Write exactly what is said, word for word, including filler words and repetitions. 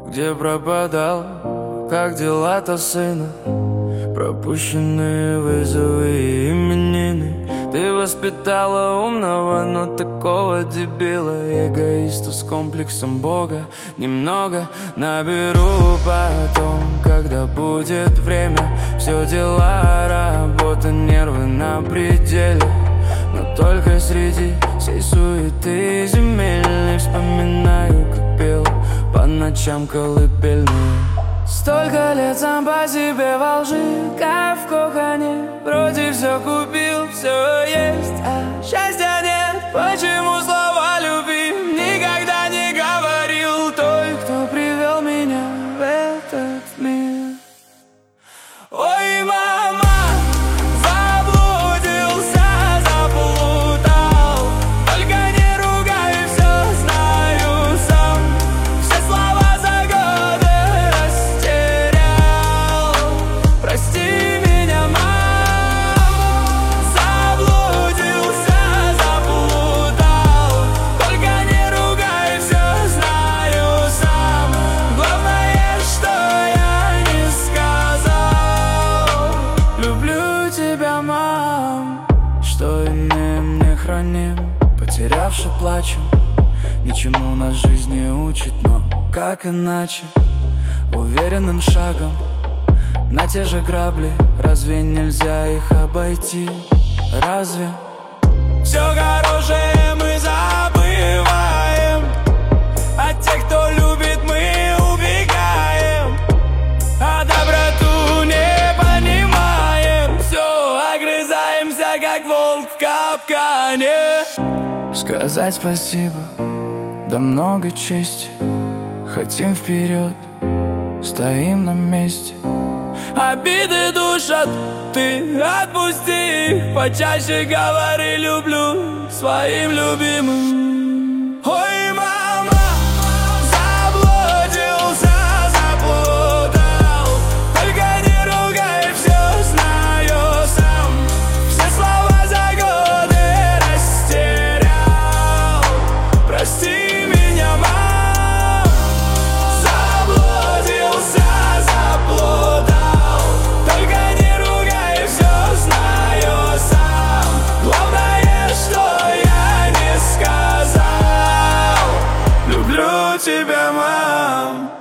Где пропадал, как дела-то сына? Пропущенные вызовы и именины. Ты воспитала умного, но такого дебила, эгоиста с комплексом Бога. Немного наберу потом, когда будет время. Все дела, работа, нервы на пределе. Но только среди всей суеты земельной вспоминаю, как пел по ночам колыбельную. Столько лет сам по себе во лжи, как в кухне. Вроде все купил, все есть, а счастья нет. Почему слова любви никогда не говорил той, кто привел меня в этот мир? Ой, мама, заблудился, заплутал. Только не ругай, все знаю сам. Все слова за годы растерял. Прости меня, мам. Заблудился, заплутал. Только не ругай, все знаю сам. Главное, что я не сказал. Люблю тебя, мам. Что имеем, не храним, потерявши плачем. Ничему нас жизнь не учит, но как иначе? Уверенным шагом на те же грабли. Разве нельзя их обойти? Разве? Все хорошее мы забываем, а тех, кто любит, мы убегаем. А доброту не понимаем. Все огрызаемся, как волк в капкане. Сказать спасибо, да много чести. Хотим вперед, стоим на месте. Обиды душат, ты отпусти их. Почаще говори люблю своим любимым. Ой, мама, заблудился, заплутал. Только не ругай, все знаю сам. Все слова за годы растерял. Прости меня, мам. Заблудился, заплутал. Только не ругай, все знаю сам. Главное, что я не сказал. Люблю тебя, мам.